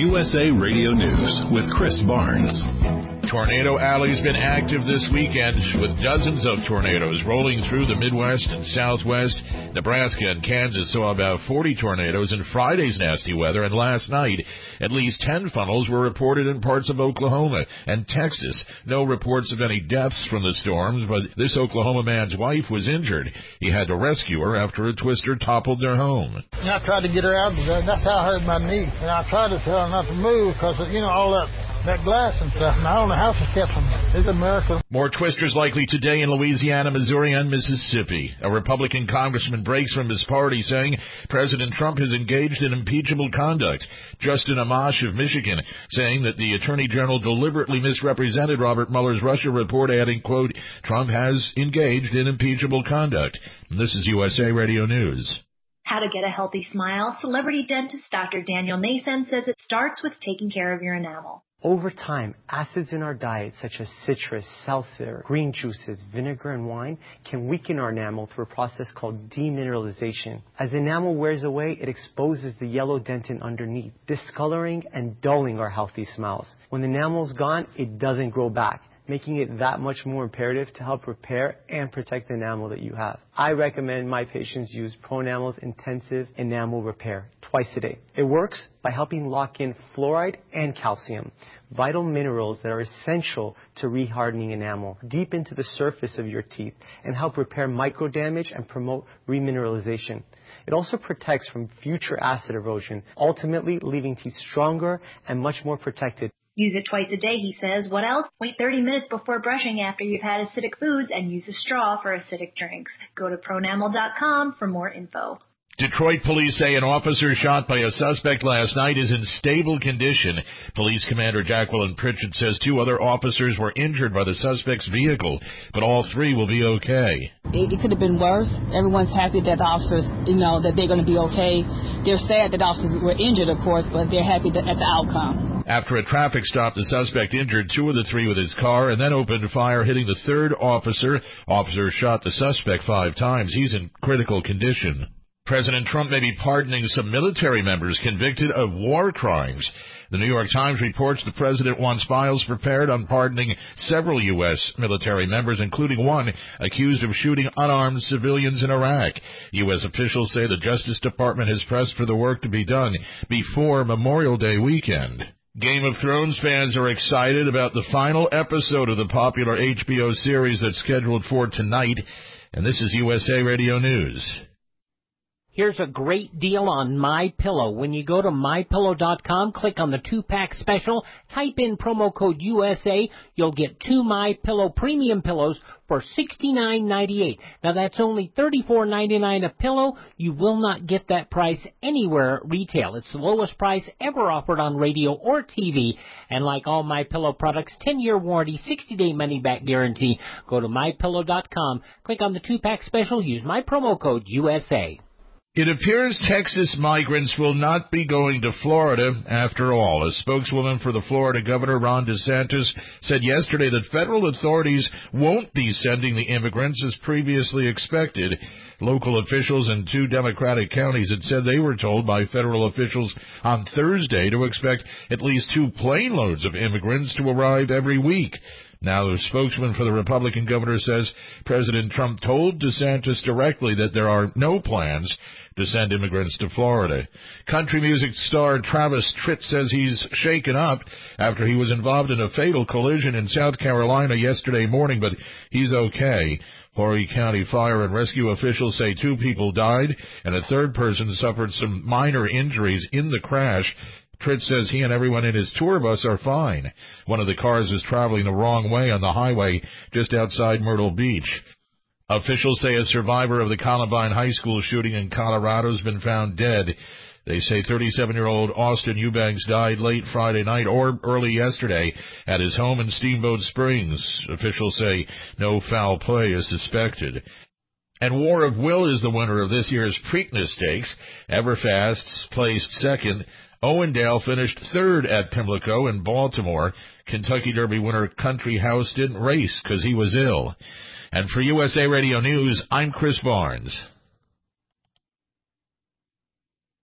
USA Radio News with Chris Barnes. Tornado Alley's been active this weekend with dozens of tornadoes rolling through the Midwest and Southwest. Nebraska and Kansas saw about 40 tornadoes in Friday's nasty weather, and last night at least 10 funnels were reported in parts of Oklahoma and Texas. No reports of any deaths from the storms, but this Oklahoma man's wife was injured. He had to rescue her after a twister toppled their home. I tried to get her out, but that's how I hurt my knee. And I tried to tell her not to move because, all that glass and stuff, and I don't know how she kept them. It's a miracle. More twisters likely today in Louisiana, Missouri, and Mississippi. A Republican congressman breaks from his party saying President Trump has engaged in impeachable conduct. Justin Amash of Michigan saying that the Attorney General deliberately misrepresented Robert Mueller's Russia report, adding, quote, Trump has engaged in impeachable conduct. And this is USA Radio News. How to get a healthy smile. Celebrity dentist Dr. Daniel Nathan says it starts with taking care of your enamel. Over time, acids in our diet, such as citrus, seltzer, green juices, vinegar, and wine, can weaken our enamel through a process called demineralization. As enamel wears away, it exposes the yellow dentin underneath, discoloring and dulling our healthy smiles. When the enamel's gone, it doesn't grow back, making it that much more imperative to help repair and protect the enamel that you have. I recommend my patients use Proenamel's Intensive Enamel Repair twice a day. It works by helping lock in fluoride and calcium, vital minerals that are essential to rehardening enamel deep into the surface of your teeth, and help repair micro damage and promote remineralization. It also protects from future acid erosion, ultimately leaving teeth stronger and much more protected. Use it twice a day, he says. What else? Wait 30 minutes before brushing after you've had acidic foods and use a straw for acidic drinks. Go to Pronamel.com for more info. Detroit police say an officer shot by a suspect last night is in stable condition. Police Commander Jacqueline Pritchett says 2 other officers were injured by the suspect's vehicle, but all 3 will be okay. It could have been worse. Everyone's happy that the officers, that they're going to be okay. They're sad that the officers were injured, of course, but they're happy at the outcome. After a traffic stop, the suspect injured 2 of the 3 with his car and then opened fire, hitting the 3rd officer. Officer shot the suspect 5 times. He's in critical condition. President Trump may be pardoning some military members convicted of war crimes. The New York Times reports the president wants files prepared on pardoning several U.S. military members, including one accused of shooting unarmed civilians in Iraq. U.S. officials say the Justice Department has pressed for the work to be done before Memorial Day weekend. Game of Thrones fans are excited about the final episode of the popular HBO series that's scheduled for tonight. And this is USA Radio News. Here's a great deal on MyPillow. When you go to MyPillow.com, click on the 2-pack special, type in promo code USA, you'll get 2 MyPillow premium pillows for $69.98. Now that's only $34.99 a pillow. You will not get that price anywhere at retail. It's the lowest price ever offered on radio or TV. And like all MyPillow products, 10-year warranty, 60-day money-back guarantee. Go to MyPillow.com, click on the 2-pack special, use my promo code USA. It appears Texas migrants will not be going to Florida after all. A spokeswoman for the Florida governor, Ron DeSantis, said yesterday that federal authorities won't be sending the immigrants as previously expected. Local officials in 2 Democratic counties had said they were told by federal officials on Thursday to expect at least 2 plane loads of immigrants to arrive every week. Now, the spokesman for the Republican governor says President Trump told DeSantis directly that there are no plans to send immigrants to Florida. Country music star Travis Tritt says he's shaken up after he was involved in a fatal collision in South Carolina yesterday morning, but he's okay. Horry County Fire and Rescue officials say 2 people died and a 3rd person suffered some minor injuries in the crash. Tritt says he and everyone in his tour bus are fine. One of the cars is traveling the wrong way on the highway just outside Myrtle Beach. Officials say a survivor of the Columbine High School shooting in Colorado has been found dead. They say 37-year-old Austin Eubanks died late Friday night or early yesterday at his home in Steamboat Springs. Officials say no foul play is suspected. And War of Will is the winner of this year's Preakness Stakes. Everfast placed 2nd. Owendale finished 3rd at Pimlico in Baltimore. Kentucky Derby winner Country House didn't race because he was ill. And for USA Radio News, I'm Chris Barnes.